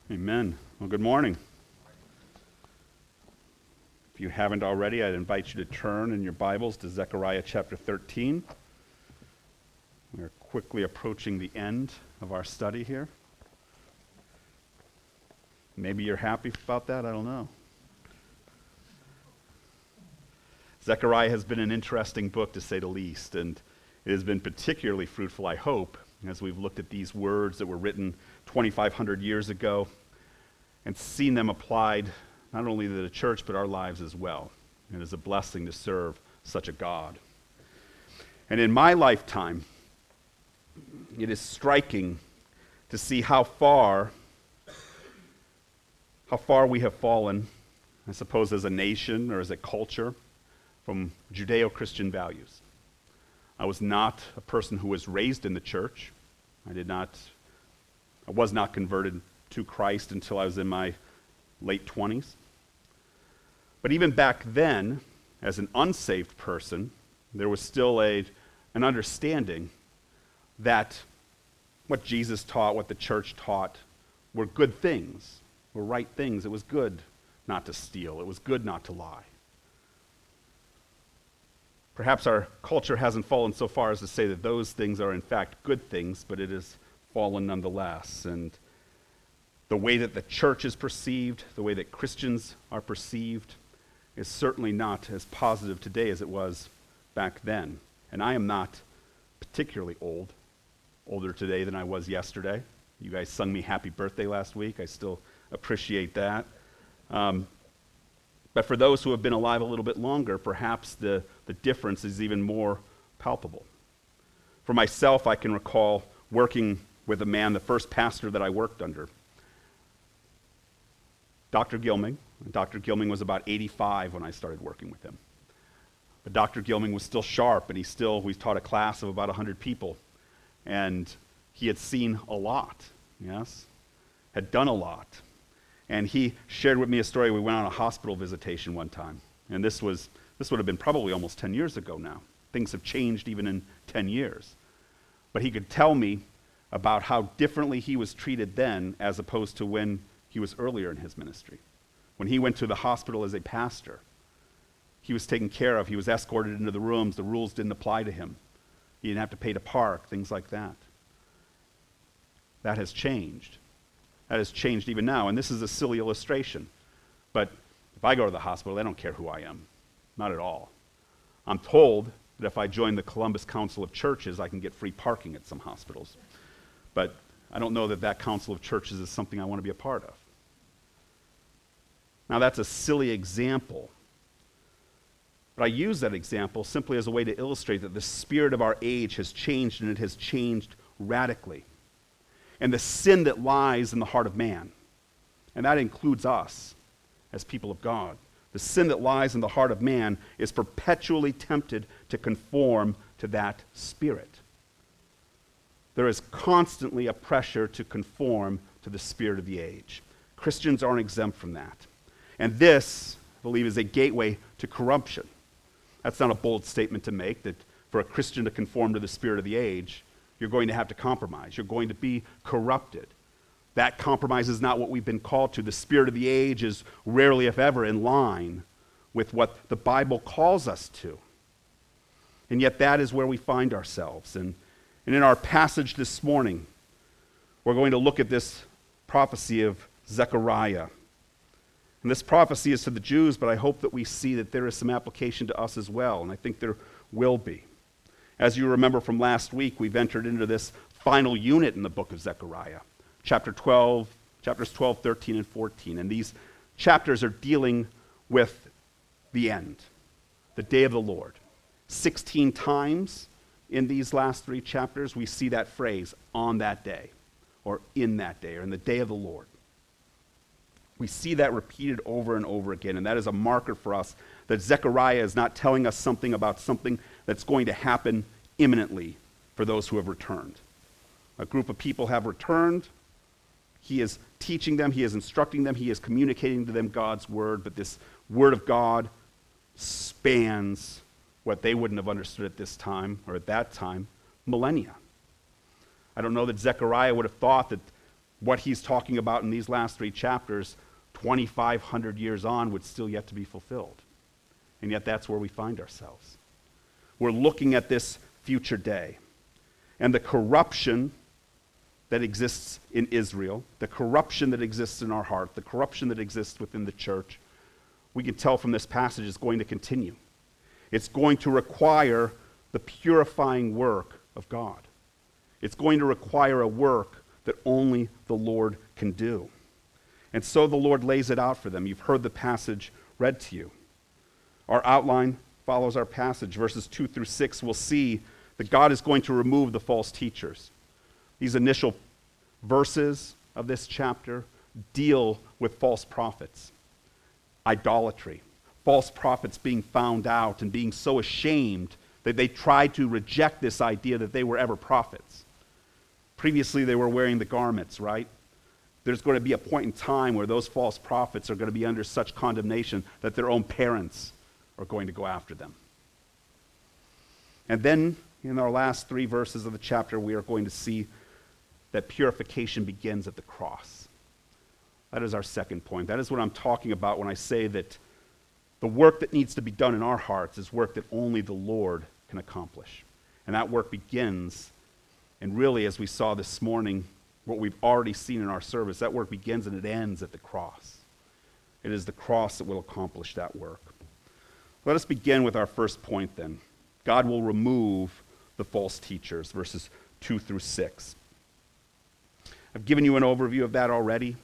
Amen. Well, good morning. If you haven't already, I'd invite you to turn in your Bibles to Zechariah chapter 13. We're quickly approaching the end of our study here. Maybe you're happy about that, I don't know. Zechariah has been an interesting book, to say the least, and it has been particularly fruitful, I hope, as we've looked at these words that were written 2,500 years ago and seen them applied not only to the church but our lives as well. It is a blessing to serve such a God. And in my lifetime, it is striking to see how far we have fallen, I suppose, as a nation or as a culture, from Judeo-Christian values. I was not a person who was raised in the church. I was not converted to Christ until I was in my late 20s. But even back then, as an unsaved person, there was still an understanding that what Jesus taught, what the church taught, were good things, were right things. It was good not to steal. It was good not to lie. Perhaps our culture hasn't fallen so far as to say that those things are in fact good things, but it has fallen nonetheless. And the way that the church is perceived, the way that Christians are perceived, is certainly not as positive today as it was back then. And I am not particularly older today than I was yesterday. You guys sung me happy birthday last week. I still appreciate that. But for those who have been alive a little bit longer, perhaps the difference is even more palpable. For myself, I can recall working with a man, the first pastor that I worked under, Dr. Gilming. Dr. Gilming was about 85 when I started working with him. But Dr. Gilming was still sharp, and we taught a class of about 100 people. And he had seen a lot, yes, had done a lot. And he shared with me a story. We went on a hospital visitation one time. And this would have been probably almost 10 years ago now. Things have changed even in 10 years. But he could tell me about how differently he was treated then as opposed to when he was earlier in his ministry. When he went to the hospital as a pastor, he was taken care of. He was escorted into the rooms. The rules didn't apply to him. He didn't have to pay to park, things like that. That has changed. That has changed even now. And this is a silly illustration. But if I go to the hospital, they don't care who I am. Not at all. I'm told that if I join the Columbus Council of Churches, I can get free parking at some hospitals. But I don't know that Council of Churches is something I want to be a part of. Now, that's a silly example. But I use that example simply as a way to illustrate that the spirit of our age has changed, and it has changed radically. And the sin that lies in the heart of man, and that includes us as people of God, the sin that lies in the heart of man is perpetually tempted to conform to that spirit. There is constantly a pressure to conform to the spirit of the age. Christians aren't exempt from that. And this, I believe, is a gateway to corruption. That's not a bold statement to make, that for a Christian to conform to the spirit of the age, you're going to have to compromise. You're going to be corrupted. That compromise is not what we've been called to. The spirit of the age is rarely, if ever, in line with what the Bible calls us to. And yet that is where we find ourselves. And in our passage this morning, we're going to look at this prophecy of Zechariah. And this prophecy is to the Jews, but I hope that we see that there is some application to us as well, and I think there will be. As you remember from last week, we've entered into this final unit in the book of Zechariah, chapters 12, 13, and 14. And these chapters are dealing with the end, the day of the Lord. 16 times in these last 3 chapters, we see that phrase, on that day, or in that day, or in the day of the Lord. We see that repeated over and over again, and that is a marker for us that Zechariah is not telling us something about something that's going to happen imminently for those who have returned. A group of people have returned. He is teaching them, he is instructing them, he is communicating to them God's word, but this word of God spans what they wouldn't have understood at this time, or at that time, millennia. I don't know that Zechariah would have thought that What he's talking about in these last 3 chapters, 2,500 years on, would still yet to be fulfilled. And yet that's where we find ourselves. We're looking at this future day. And the corruption that exists in Israel, the corruption that exists in our heart, the corruption that exists within the church, we can tell from this passage is going to continue. It's going to require the purifying work of God. It's going to require a work that only the Lord can do. And so the Lord lays it out for them. You've heard the passage read to you. Our outline follows our passage. Verses 2 through 6, we'll see that God is going to remove the false teachers. These initial verses of this chapter deal with false prophets, idolatry, false prophets being found out and being so ashamed that they tried to reject this idea that they were ever prophets. Previously, they were wearing the garments, right? There's going to be a point in time where those false prophets are going to be under such condemnation that their own parents are going to go after them. And then, in our last 3 verses of the chapter, we are going to see that purification begins at the cross. That is our second point. That is what I'm talking about when I say that the work that needs to be done in our hearts is work that only the Lord can accomplish. And that work begins, and really, as we saw this morning, what we've already seen in our service, that work begins and it ends at the cross. It is the cross that will accomplish that work. Let us begin with our first point then. God will remove the false teachers, verses 2 through 6. I've given you an overview of that already.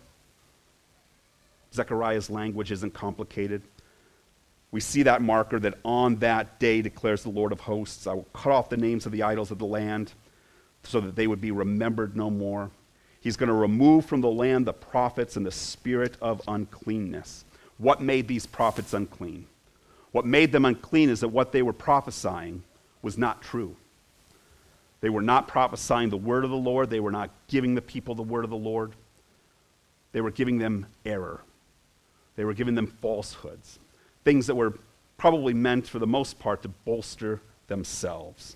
Zechariah's language isn't complicated. We see that marker that on that day declares the Lord of hosts, I will cut off the names of the idols of the land so that they would be remembered no more. He's going to remove from the land the prophets and the spirit of uncleanness. What made these prophets unclean? What made them unclean is that what they were prophesying was not true. They were not prophesying the word of the Lord. They were not giving the people the word of the Lord. They were giving them error. They were giving them falsehoods, things that were probably meant for the most part to bolster themselves.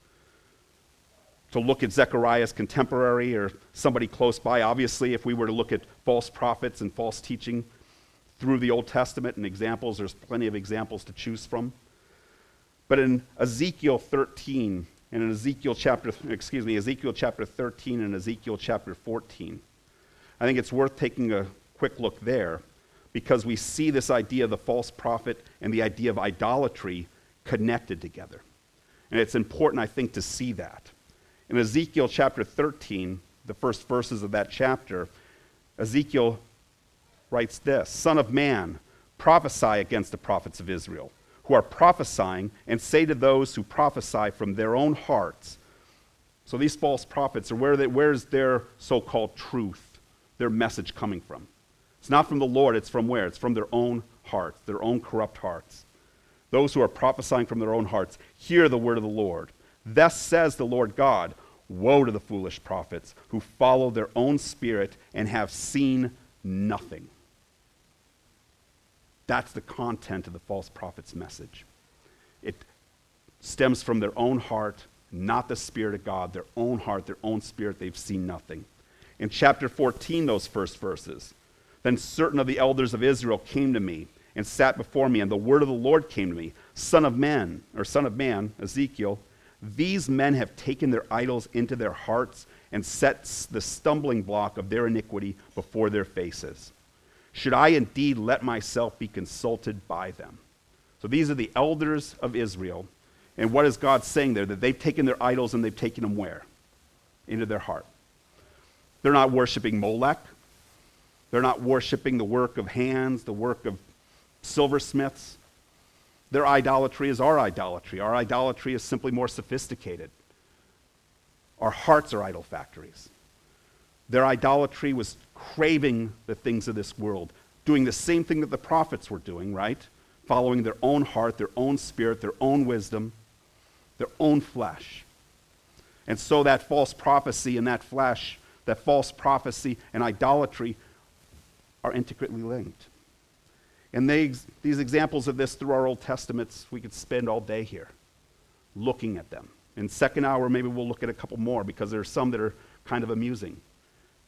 To look at Zechariah's contemporary or somebody close by, obviously, if we were to look at false prophets and false teaching through the Old Testament and examples, there's plenty of examples to choose from. But in Ezekiel 13 and in Ezekiel chapter 13 and Ezekiel chapter 14, I think it's worth taking a quick look there because we see this idea of the false prophet and the idea of idolatry connected together. And it's important, I think, to see that. In Ezekiel chapter 13, the first verses of that chapter, Ezekiel writes this, Son of man, prophesy against the prophets of Israel, who are prophesying, and say to those who prophesy from their own hearts. So these false prophets, where's their so-called truth, their message coming from? It's not from the Lord, it's from where? It's from their own hearts, their own corrupt hearts. Those who are prophesying from their own hearts, hear the word of the Lord. Thus says the Lord God, woe to the foolish prophets who follow their own spirit and have seen nothing. That's the content of the false prophet's message. It stems from their own heart, not the Spirit of God, their own heart, their own spirit. They've seen nothing. In chapter 14, those first verses, then certain of the elders of Israel came to me and sat before me, and the word of the Lord came to me, Son of man, Ezekiel, these men have taken their idols into their hearts and set the stumbling block of their iniquity before their faces. Should I indeed let myself be consulted by them? So these are the elders of Israel. And what is God saying there? That they've taken their idols and they've taken them where? Into their heart. They're not worshiping Molech. They're not worshiping the work of hands, the work of silversmiths. Their idolatry is our idolatry. Our idolatry is simply more sophisticated. Our hearts are idol factories. Their idolatry was craving the things of this world, doing the same thing that the prophets were doing, right? Following their own heart, their own spirit, their own wisdom, their own flesh. And so that false prophecy and that flesh, that false prophecy and idolatry are intricately linked. And these examples of this through our Old Testaments, we could spend all day here looking at them. In second hour, maybe we'll look at a couple more because there are some that are kind of amusing.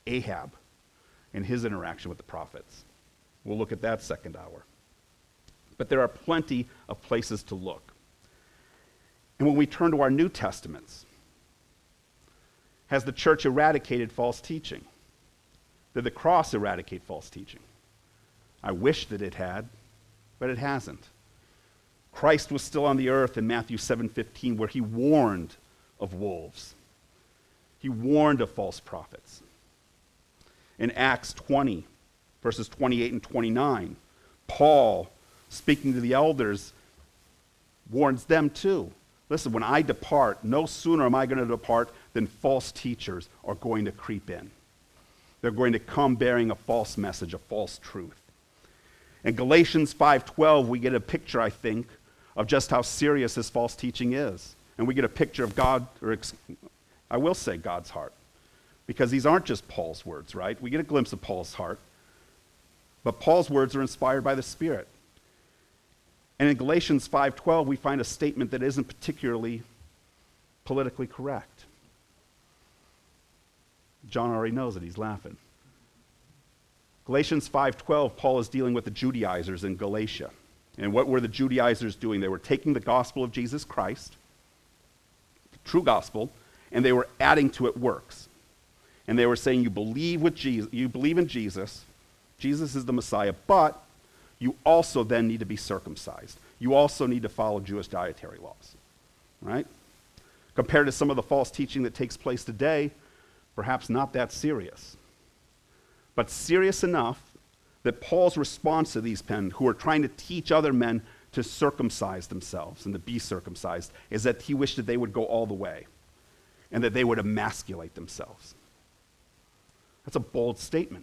Ahab and his interaction with the prophets. We'll look at that second hour. But there are plenty of places to look. And when we turn to our New Testaments, has the church eradicated false teaching? Did the cross eradicate false teaching? I wish that it had, but it hasn't. Christ was still on the earth in Matthew 7:15, where he warned of wolves. He warned of false prophets. In Acts 20, verses 28 and 29, Paul, speaking to the elders, warns them too. Listen, when I depart, no sooner am I going to depart than false teachers are going to creep in. They're going to come bearing a false message, a false truth. In Galatians 5:12, we get a picture, I think, of just how serious this false teaching is. And we get a picture of God, I will say God's heart, because these aren't just Paul's words, right? We get a glimpse of Paul's heart. But Paul's words are inspired by the Spirit. And in Galatians 5:12, we find a statement that isn't particularly politically correct. John already knows it. He's laughing. Galatians 5:12, Paul is dealing with the Judaizers in Galatia. And what were the Judaizers doing? They were taking the gospel of Jesus Christ, the true gospel, and they were adding to it works. And they were saying, you believe in Jesus, Jesus is the Messiah, but you also then need to be circumcised. You also need to follow Jewish dietary laws, right? Compared to some of the false teaching that takes place today, perhaps not that serious. But serious enough that Paul's response to these men who are trying to teach other men to circumcise themselves and to be circumcised is that he wished that they would go all the way and that they would emasculate themselves. That's a bold statement.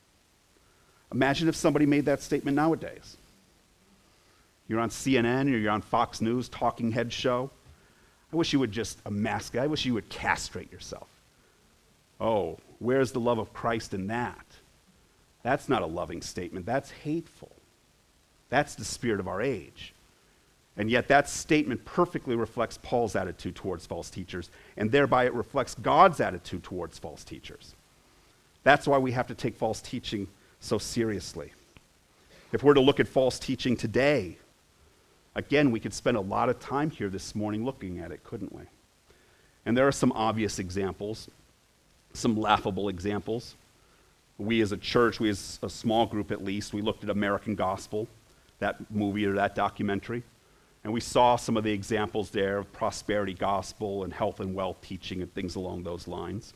Imagine if somebody made that statement nowadays. You're on CNN or you're on Fox News talking head show. I wish you would just emasculate. I wish you would castrate yourself. Oh, where's the love of Christ in that? That's not a loving statement. That's hateful. That's the spirit of our age. And yet that statement perfectly reflects Paul's attitude towards false teachers, and thereby it reflects God's attitude towards false teachers. That's why we have to take false teaching so seriously. If we're to look at false teaching today, again, we could spend a lot of time here this morning looking at it, couldn't we? And there are some obvious examples, some laughable examples. We as a church, we as a small group at least, we looked at American Gospel, that movie or that documentary, and we saw some of the examples there of prosperity gospel and health and wealth teaching and things along those lines.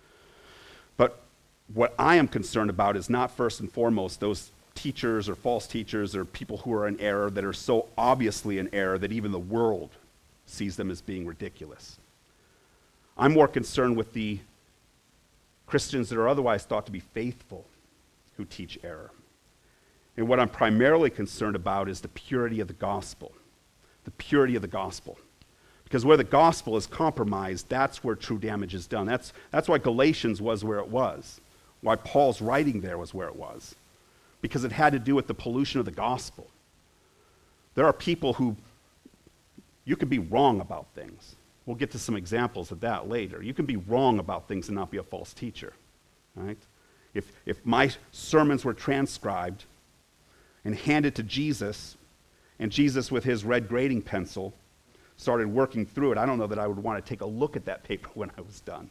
But what I am concerned about is not first and foremost those teachers or false teachers or people who are in error that are so obviously in error that even the world sees them as being ridiculous. I'm more concerned with the Christians that are otherwise thought to be faithful who teach error. And what I'm primarily concerned about is the purity of the gospel. The purity of the gospel. Because where the gospel is compromised, that's where true damage is done. That's why Galatians was where it was. Why Paul's writing there was where it was. Because it had to do with the pollution of the gospel. There are people who, you can be wrong about things. We'll get to some examples of that later. You can be wrong about things and not be a false teacher, right? If my sermons were transcribed and handed to Jesus, and Jesus with his red grading pencil started working through it, I don't know that I would want to take a look at that paper when I was done.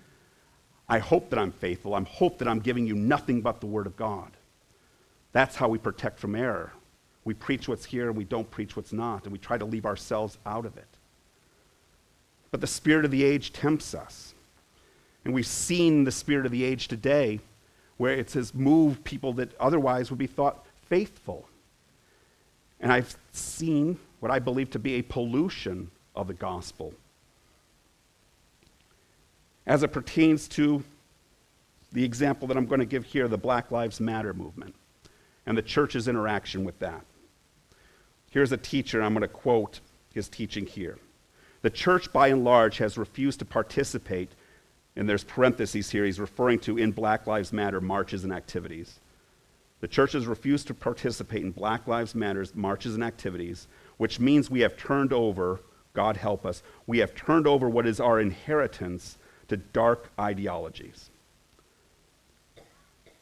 I hope that I'm faithful. I hope that I'm giving you nothing but the Word of God. That's how we protect from error. We preach what's here and we don't preach what's not, and we try to leave ourselves out of it. But the spirit of the age tempts us. And we've seen the spirit of the age today where it has moved people that otherwise would be thought faithful. And I've seen what I believe to be a pollution of the gospel as it pertains to the example that I'm going to give here, the Black Lives Matter movement and the church's interaction with that. Here's a teacher, I'm going to quote his teaching here. The church, by and large, has refused to participate, and there's parentheses here he's referring to, in Black Lives Matter marches and activities. The church has refused to participate in Black Lives Matter marches and activities, which means we have turned over, God help us, we have turned over what is our inheritance to dark ideologies.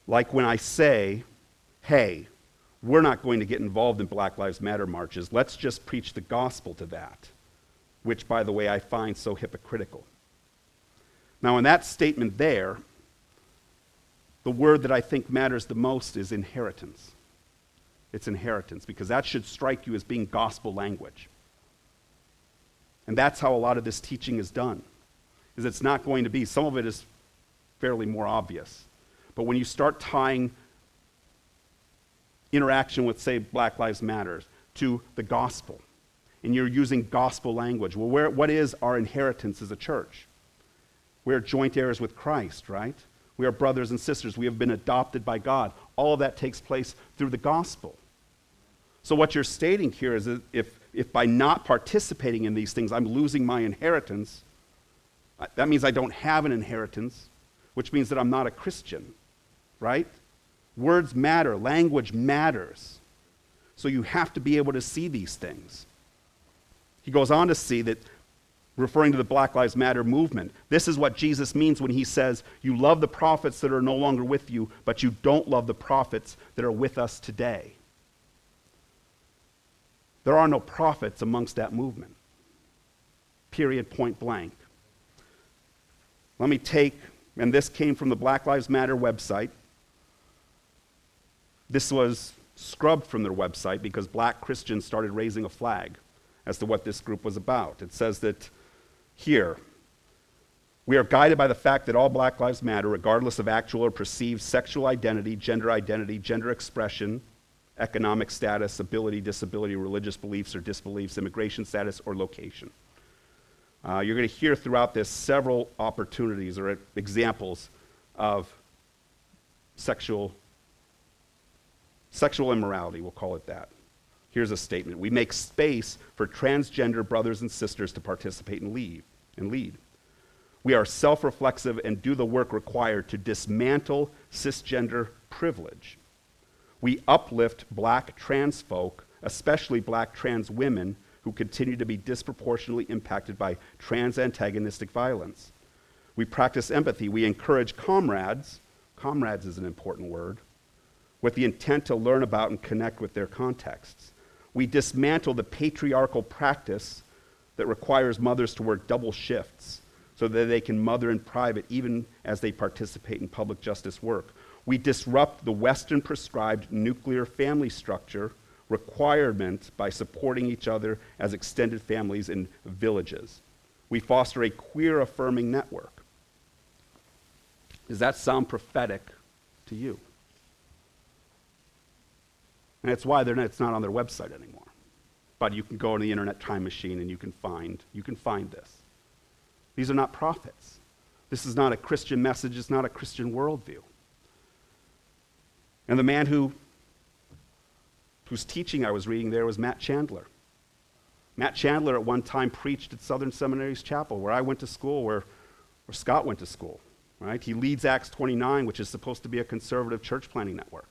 Like when I say, hey, we're not going to get involved in Black Lives Matter marches. Let's just preach the gospel to that, which, by the way, I find so hypocritical. Now, in that statement there, the word that I think matters the most is inheritance. It's inheritance, because that should strike you as being gospel language. And that's how a lot of this teaching is done, is it's not going to be, some of it is fairly more obvious. But when you start tying interaction with, say, Black Lives Matter to the gospel, and you're using gospel language, well, what is our inheritance as a church? We're joint heirs with Christ, right? We are brothers and sisters. We have been adopted by God. All of that takes place through the gospel. So what you're stating here is that if by not participating in these things, I'm losing my inheritance, that means I don't have an inheritance, which means that I'm not a Christian, right? Words matter. Language matters. So you have to be able to see these things. He goes on to see that, referring to the Black Lives Matter movement, this is what Jesus means when he says, you love the prophets that are no longer with you, but you don't love the prophets that are with us today. There are no prophets amongst that movement. Period, point blank. Let me take, and this came from the Black Lives Matter website. This was scrubbed from their website because black Christians started raising a flag as to what this group was about. It says that here, we are guided by the fact that all Black Lives Matter, regardless of actual or perceived sexual identity, gender expression, economic status, ability, disability, religious beliefs or disbeliefs, immigration status, or location. You're going to hear throughout this several opportunities or examples of sexual immorality, we'll call it that. Here's a statement. We make space for transgender brothers and sisters to participate and lead. We are self-reflexive and do the work required to dismantle cisgender privilege. We uplift black trans folk, especially black trans women, who continue to be disproportionately impacted by trans antagonistic violence. We practice empathy. We encourage comrades is an important word, with the intent to learn about and connect with their contexts. We dismantle the patriarchal practice that requires mothers to work double shifts so that they can mother in private even as they participate in public justice work. We disrupt the Western prescribed nuclear family structure requirement by supporting each other as extended families in villages. We foster a queer affirming network. Does that sound prophetic to you? And that's why it's not on their website anymore. But you can go on the internet time machine and you can find this. These are not prophets. This is not a Christian message. It's not a Christian worldview. And the man whose teaching I was reading there was Matt Chandler. Matt Chandler at one time preached at Southern Seminary's chapel, where I went to school, where Scott went to school. Right? He leads Acts 29, which is supposed to be a conservative church planting network.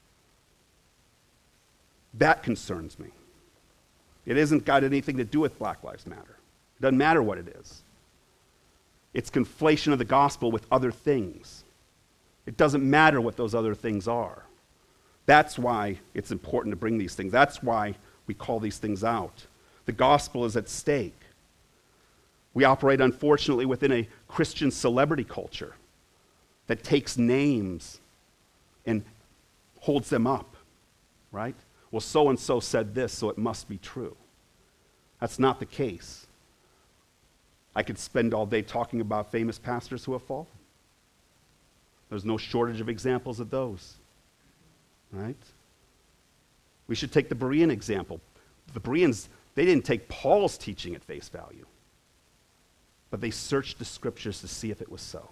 That concerns me. It isn't got anything to do with Black Lives Matter. It doesn't matter what it is. It's conflation of the gospel with other things. It doesn't matter what those other things are. That's why it's important to bring these things. That's why we call these things out. The gospel is at stake. We operate, unfortunately, within a Christian celebrity culture that takes names and holds them up, right? Well, so-and-so said this, so it must be true. That's not the case. I could spend all day talking about famous pastors who have fallen. There's no shortage of examples of those, right? We should take the Berean example. The Bereans, they didn't take Paul's teaching at face value, but they searched the scriptures to see if it was so.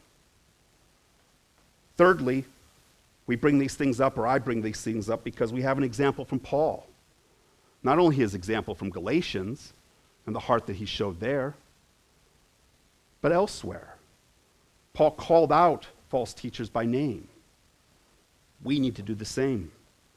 Thirdly, we bring these things up, or I bring these things up, because we have an example from Paul. Not only his example from Galatians and the heart that he showed there, but elsewhere. Paul called out false teachers by name. We need to do the same.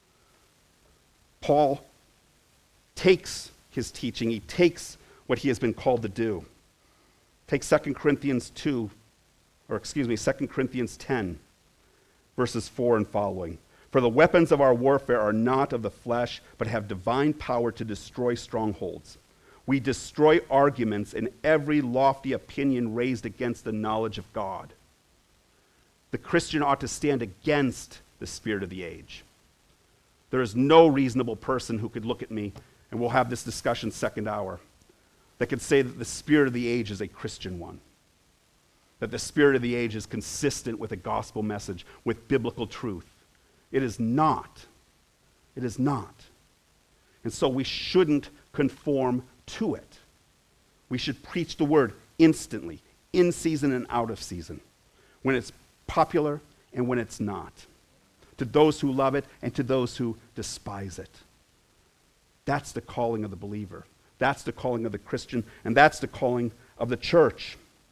Paul takes his teaching, he takes what he has been called to do. Take 2 Corinthians 10. verses 4 and following. For the weapons of our warfare are not of the flesh, but have divine power to destroy strongholds. We destroy arguments and every lofty opinion raised against the knowledge of God. The Christian ought to stand against the spirit of the age. There is no reasonable person who could look at me, and we'll have this discussion second hour, that could say that the spirit of the age is a Christian one. That the spirit of the age is consistent with a gospel message, with biblical truth. It is not. It is not. And so we shouldn't conform to it. We should preach the word instantly, in season and out of season, when it's popular and when it's not, to those who love it and to those who despise it. That's the calling of the believer. That's the calling of the Christian, and that's the calling of the church.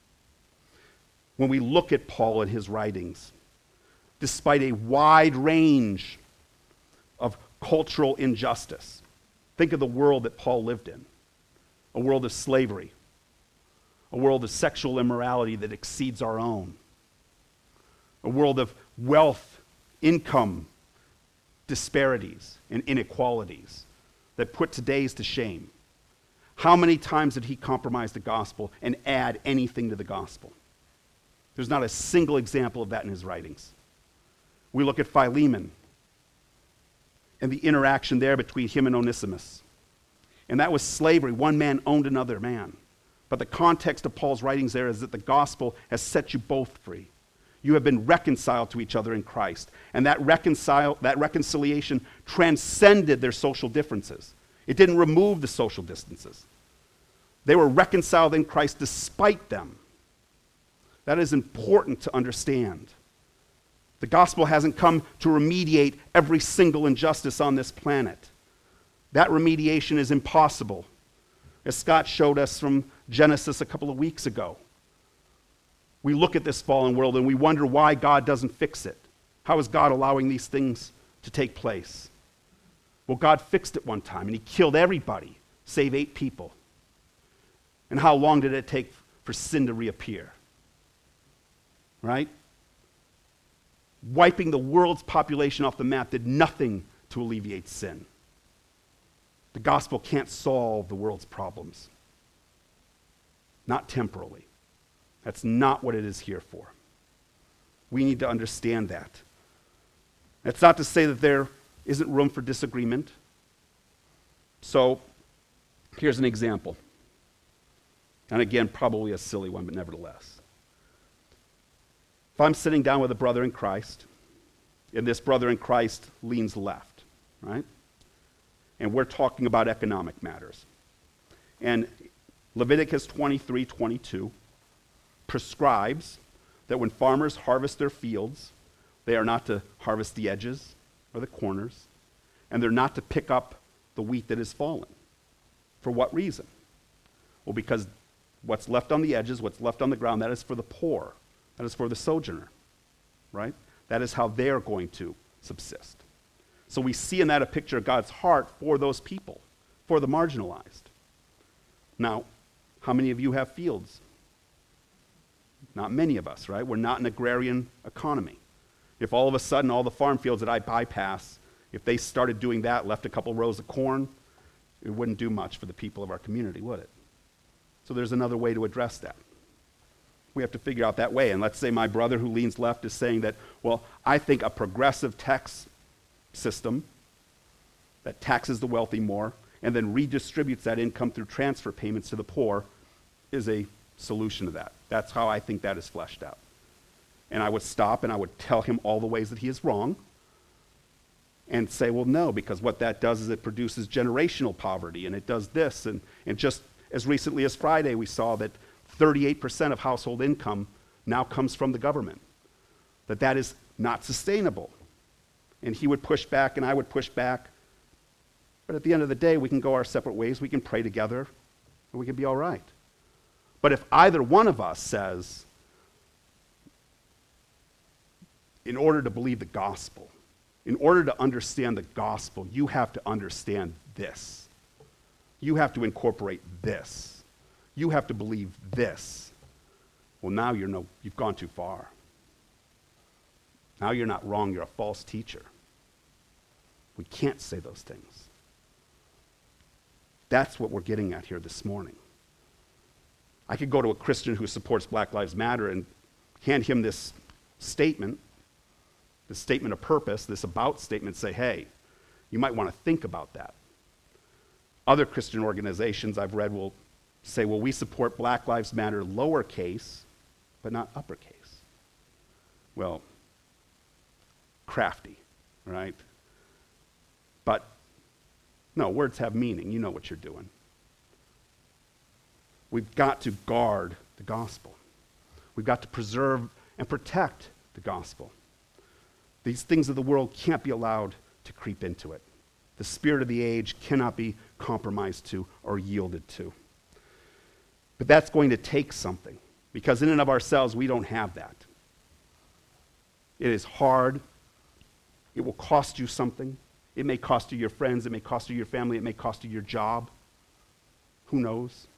When we look at Paul and his writings, despite a wide range of cultural injustice, think of the world that Paul lived in. A world of slavery, a world of sexual immorality that exceeds our own, a world of wealth, income disparities, and inequalities that put today's to shame. How many times did he compromise the gospel and add anything to the gospel? There's not a single example of that in his writings. We look at Philemon and the interaction there between him and Onesimus. And that was slavery. One man owned another man. But the context of Paul's writings there is that the gospel has set you both free. You have been reconciled to each other in Christ. And that reconciliation transcended their social differences. It didn't remove the social distances. They were reconciled in Christ despite them. That is important to understand. The gospel hasn't come to remediate every single injustice on this planet. That remediation is impossible, as Scott showed us from Genesis a couple of weeks ago. We look at this fallen world and we wonder why God doesn't fix it. How is God allowing these things to take place? Well, God fixed it one time, and he killed everybody, save 8 people. And how long did it take for sin to reappear? Right? Wiping the world's population off the map did nothing to alleviate sin. The gospel can't solve the world's problems. Not temporally. That's not what it is here for. We need to understand that. That's not to say that there isn't room for disagreement. So, here's an example. And again, probably a silly one, but nevertheless. If I'm sitting down with a brother in Christ, and this brother in Christ leans left, right? And we're talking about economic matters. And Leviticus 23:22 prescribes that when farmers harvest their fields, they are not to harvest the edges or the corners, and they're not to pick up the wheat that is fallen. For what reason? Well, because what's left on the edges, what's left on the ground, that is for the poor. That is for the sojourner, right? That is how they're going to subsist. So we see in that a picture of God's heart for those people, for the marginalized. Now, how many of you have fields? Not many of us, right? We're not an agrarian economy. If all of a sudden all the farm fields that I bypass, if they started doing that, left a couple rows of corn, it wouldn't do much for the people of our community, would it? So there's another way to address that. We have to figure out that way. And let's say my brother who leans left is saying that, well, I think a progressive tax system that taxes the wealthy more and then redistributes that income through transfer payments to the poor is a solution to that. That's how I think that is fleshed out. And I would stop and I would tell him all the ways that he is wrong and say, well, no, because what that does is it produces generational poverty, and it does this. And just as recently as Friday, we saw that 38% of household income now comes from the government, that is not sustainable. And he would push back and I would push back. But at the end of the day, we can go our separate ways. We can pray together, and we can be all right. But if either one of us says, in order to believe the gospel, in order to understand the gospel, you have to understand this. You have to incorporate this. You have to believe this. Well, now you've gone too far. Now you're not wrong, you're a false teacher. We can't say those things. That's what we're getting at here this morning. I could go to a Christian who supports Black Lives Matter and hand him this statement of purpose, this about statement, say, hey, you might want to think about that. Other Christian organizations I've read will say, well, we support Black Lives Matter lowercase, but not uppercase. Well, crafty, right? But no, words have meaning. You know what you're doing. We've got to guard the gospel. We've got to preserve and protect the gospel. These things of the world can't be allowed to creep into it. The spirit of the age cannot be compromised to or yielded to. But that's going to take something, because in and of ourselves, we don't have that. It is hard. It will cost you something. It may cost you your friends. It may cost you your family. It may cost you your job. Who knows?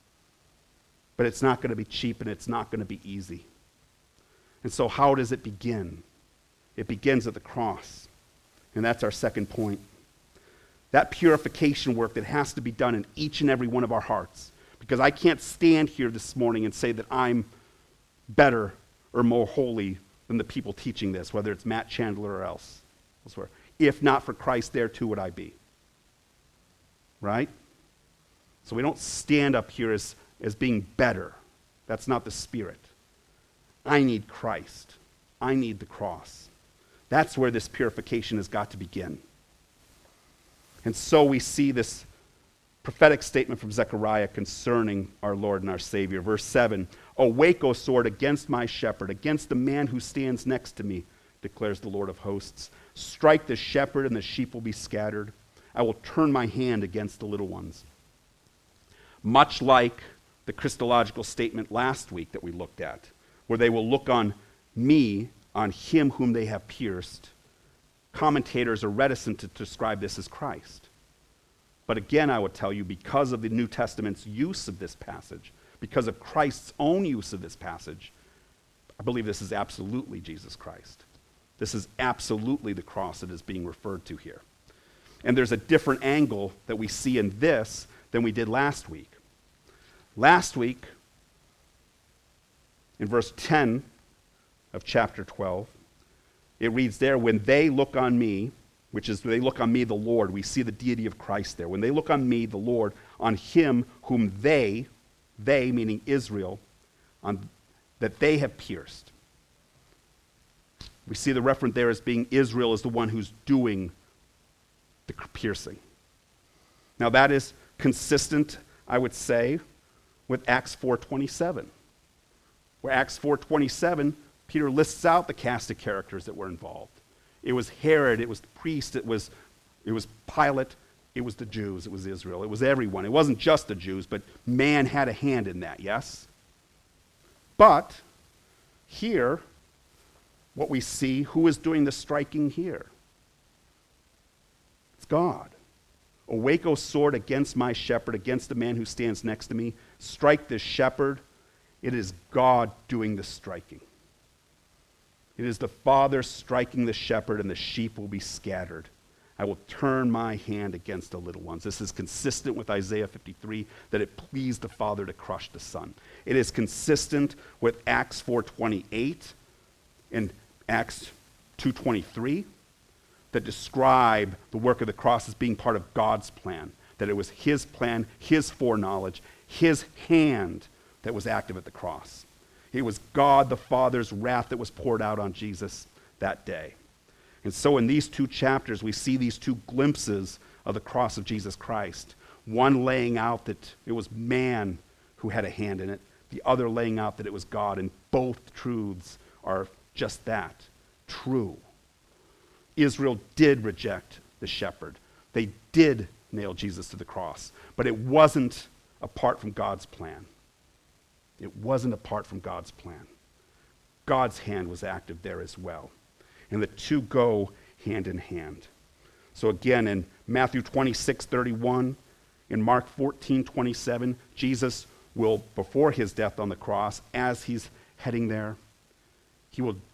But it's not going to be cheap, and it's not going to be easy. And so how does it begin? It begins at the cross. And that's our second point. That purification work that has to be done in each and every one of our hearts. Because I can't stand here this morning and say that I'm better or more holy than the people teaching this, whether it's Matt Chandler or else. Elsewhere. If not for Christ, there too would I be. Right? So we don't stand up here as being better. That's not the spirit. I need Christ. I need the cross. That's where this purification has got to begin. And so we see this prophetic statement from Zechariah concerning our Lord and our Savior. Verse 7, awake, O sword, against my shepherd, against the man who stands next to me, declares the Lord of hosts. Strike the shepherd, and the sheep will be scattered. I will turn my hand against the little ones. Much like the Christological statement last week that we looked at, where they will look on me, on him whom they have pierced. Commentators are reticent to describe this as Christ. But again, I would tell you, because of the New Testament's use of this passage, because of Christ's own use of this passage, I believe this is absolutely Jesus Christ. This is absolutely the cross that is being referred to here. And there's a different angle that we see in this than we did last week. Last week, in verse 10 of chapter 12, it reads there, when they look on me, which is they look on me, the Lord, we see the deity of Christ there. When they look on me, the Lord, on him whom they meaning Israel, that they have pierced. We see the reference there as being Israel is the one who's doing the piercing. Now that is consistent, I would say, with Acts 4:27. Where Acts 4:27, Peter lists out the cast of characters that were involved. It was Herod, it was the priest, it was Pilate, it was the Jews, it was Israel, it was everyone. It wasn't just the Jews, but man had a hand in that, yes? But here, what we see, who is doing the striking here? It's God. Awake, O sword, against my shepherd, against the man who stands next to me. Strike this shepherd. It is God doing the striking. It is the Father striking the shepherd, and the sheep will be scattered. I will turn my hand against the little ones. This is consistent with Isaiah 53, that it pleased the Father to crush the Son. It is consistent with Acts 4:28 and Acts 2:23 that describe the work of the cross as being part of God's plan, that it was his plan, his foreknowledge, his hand that was active at the cross. It was God the Father's wrath that was poured out on Jesus that day. And so in these two chapters, we see these two glimpses of the cross of Jesus Christ. One laying out that it was man who had a hand in it, the other laying out that it was God, and both truths are just that, true. Israel did reject the shepherd. They did nail Jesus to the cross, but it wasn't apart from God's plan. It wasn't apart from God's plan. God's hand was active there as well. And the two go hand in hand. So again, in Matthew 26:31, in Mark 14:27, Jesus will, before his death on the cross, as he's heading there, he will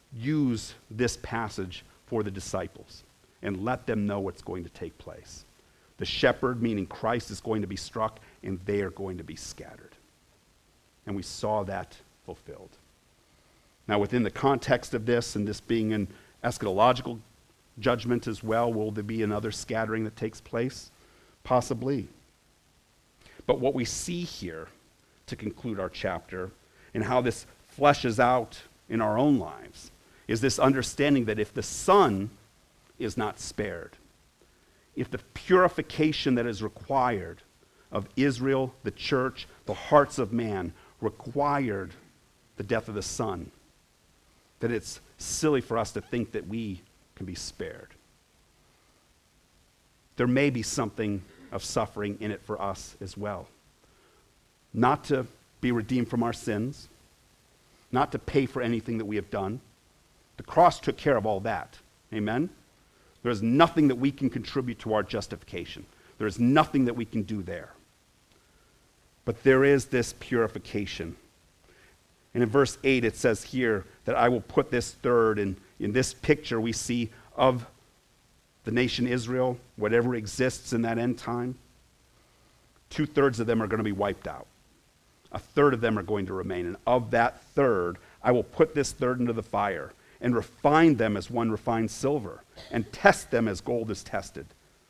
use this passage for the disciples and let them know what's going to take place. The shepherd, meaning Christ, is going to be struck, and they are going to be scattered. And we saw that fulfilled. Now, within the context of this, and this being an eschatological judgment as well, will there be another scattering that takes place? Possibly. But what we see here, to conclude our chapter, and how this fleshes out in our own lives, is this understanding that if the Son is not spared, if the purification that is required of Israel, the church, the hearts of man, required the death of the Son, that it's silly for us to think that we can be spared. There may be something of suffering in it for us as well. Not to be redeemed from our sins, not to pay for anything that we have done. The cross took care of all that. Amen? There is nothing that we can contribute to our justification. There is nothing that we can do there. But there is this purification. And in verse 8 it says here that I will put this third, and in this picture we see of the nation Israel, whatever exists in that end time, 2/3 of them are going to be wiped out. 1/3 of them are going to remain. And of that third, I will put this third into the fire and refine them as one refines silver and test them as gold is tested.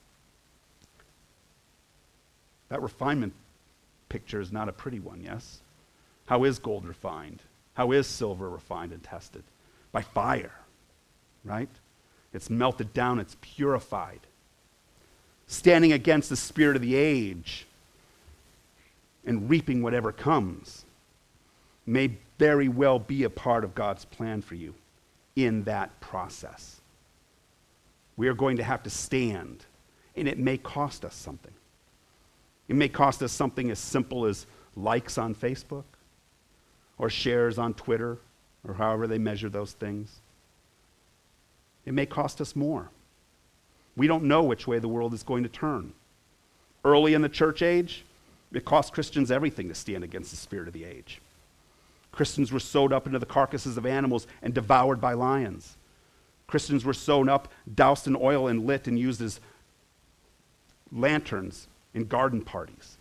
That refinement picture is not a pretty one, yes? How is gold refined? How is silver refined and tested? By fire, right? It's melted down, it's purified. Standing against the spirit of the age and reaping whatever comes may very well be a part of God's plan for you in that process. We are going to have to stand, and it may cost us something. It may cost us something as simple as likes on Facebook or shares on Twitter or however they measure those things. It may cost us more. We don't know which way the world is going to turn. Early in the church age, it cost Christians everything to stand against the spirit of the age. Christians were sewed up into the carcasses of animals and devoured by lions. Christians were sewn up, doused in oil, and lit and used as lanterns in garden parties.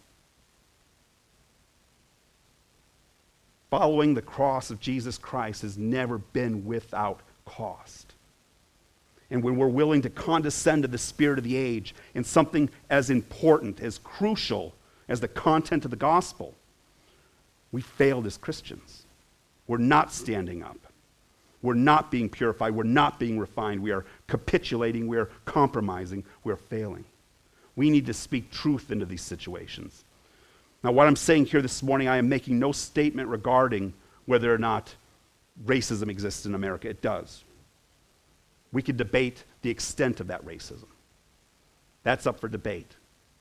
Following the cross of Jesus Christ has never been without cost. And when we're willing to condescend to the spirit of the age in something as important, as crucial as the content of the gospel, we failed as Christians. We're not standing up. We're not being purified. We're not being refined. We are capitulating. We are compromising. We're failing. We need to speak truth into these situations. Now, what I'm saying here this morning, I am making no statement regarding whether or not racism exists in America. It does. We could debate the extent of that racism. That's up for debate.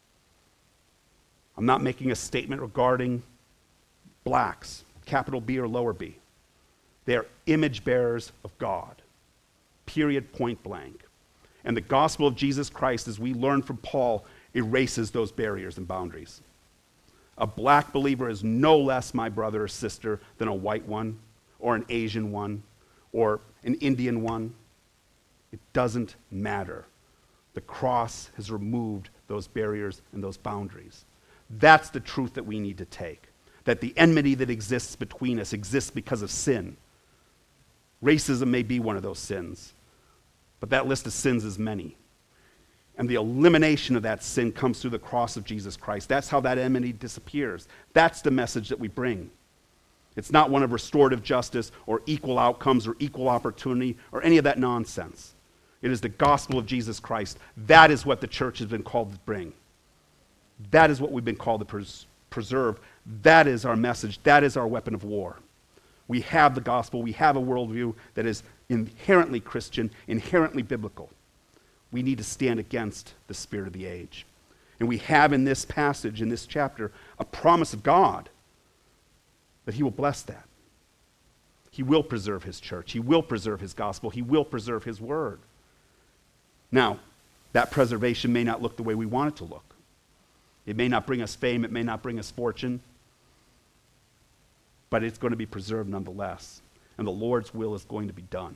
I'm not making a statement regarding blacks, capital B or lower B. They are image bearers of God. Period, point blank. And the gospel of Jesus Christ, as we learn from Paul, erases those barriers and boundaries. A black believer is no less my brother or sister than a white one, or an Asian one, or an Indian one. It doesn't matter. The cross has removed those barriers and those boundaries. That's the truth that we need to take. That the enmity that exists between us exists because of sin. Racism may be one of those sins, but that list of sins is many. And the elimination of that sin comes through the cross of Jesus Christ. That's how that enmity disappears. That's the message that we bring. It's not one of restorative justice or equal outcomes or equal opportunity or any of that nonsense. It is the gospel of Jesus Christ. That is what the church has been called to bring. That is what we've been called to preserve. That is our message. That is our weapon of war. We have the gospel. We have a worldview that is inherently Christian, inherently biblical. We need to stand against the spirit of the age. And we have in this passage, in this chapter, a promise of God that he will bless that. He will preserve his church. He will preserve his gospel. He will preserve his word. Now, that preservation may not look the way we want it to look. It may not bring us fame. It may not bring us fortune. But it's going to be preserved nonetheless. And the Lord's will is going to be done.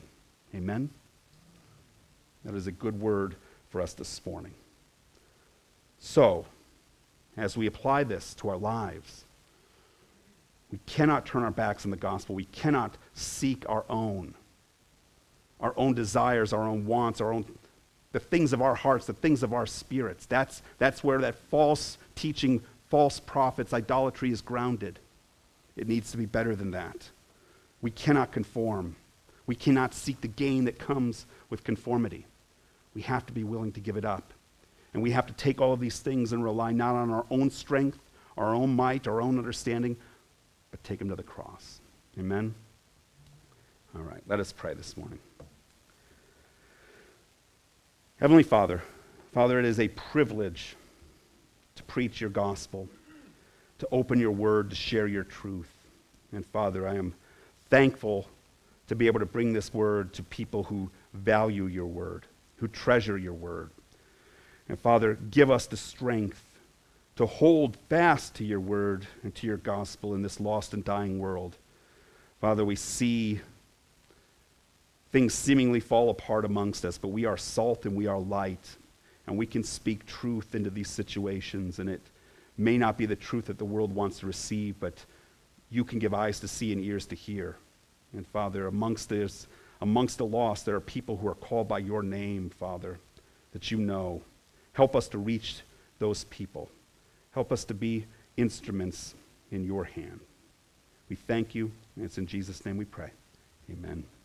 Amen? That is a good word for us this morning. So, as we apply this to our lives, we cannot turn our backs on the gospel. We cannot seek our own desires, our own wants, the things of our hearts, the things of our spirits. That's where that false teaching, false prophets, idolatry is grounded. It needs to be better than that. We cannot conform. We cannot seek the gain that comes with conformity. We have to be willing to give it up. And we have to take all of these things and rely not on our own strength, our own might, our own understanding, but take them to the cross. Amen? All right, let us pray this morning. Heavenly Father, it is a privilege to preach your gospel, to open your word, to share your truth. And Father, I am thankful to be able to bring this word to people who value your word, who treasure your word. And Father, give us the strength to hold fast to your word and to your gospel in this lost and dying world. Father, we see things seemingly fall apart amongst us, but we are salt and we are light, and we can speak truth into these situations, and it may not be the truth that the world wants to receive, but you can give eyes to see and ears to hear. And Father, amongst the lost, there are people who are called by your name, Father, that you know. Help us to reach those people. Help us to be instruments in your hand. We thank you, and it's in Jesus' name we pray. Amen.